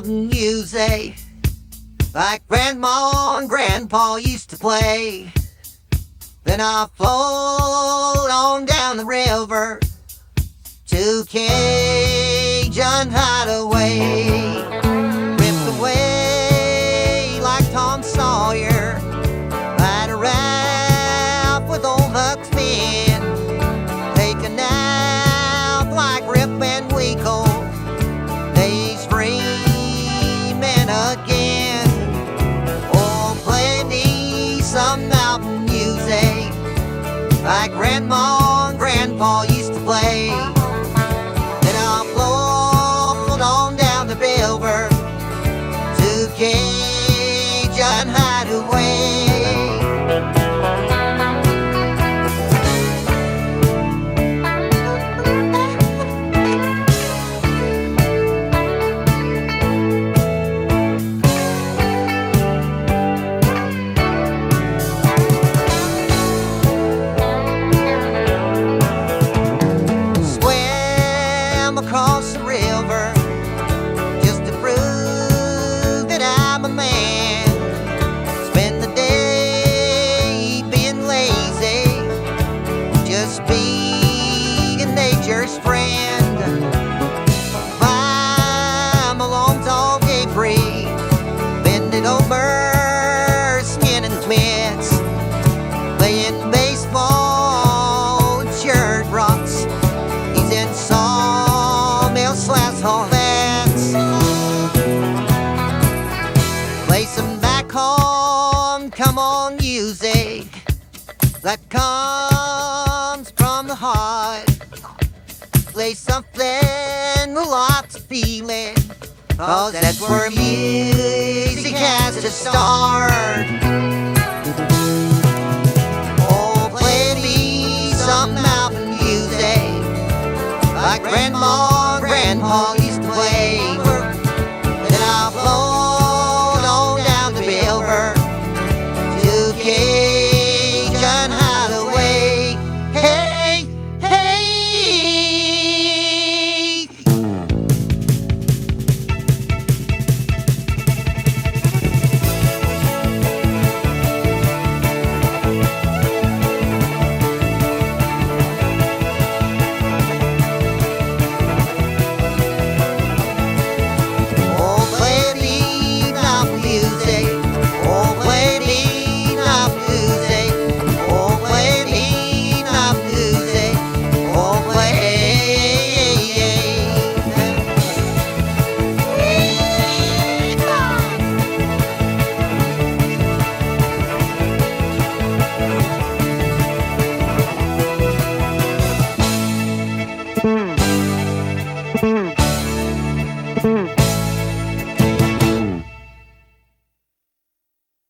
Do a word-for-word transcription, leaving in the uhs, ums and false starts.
mountain music like Grandma and Grandpa used to play. Then I float on down the river to Cajun Hideaway. Ripped away like Tom Sawyer, ride a raft with old Huck's men, taken out like Rip Van Winkle, he's dreaming again. Oh, play me some mountain music like Grandma and Grandpa used to play. Then I'll float on down the river to Cajun Hideaway. Across the river just to prove that I'm a man. Spend the day being lazy, just being nature's friend. Climb along tall debris, bend it over, skinning mitts, playing baseball with shirt rocks. He's in song slash all hands. Play some back home, come on music that comes from the heart. Play something with lots of feeling, cause that's where music has to start. Oh, play me some mountain music like Grandma, Grandpa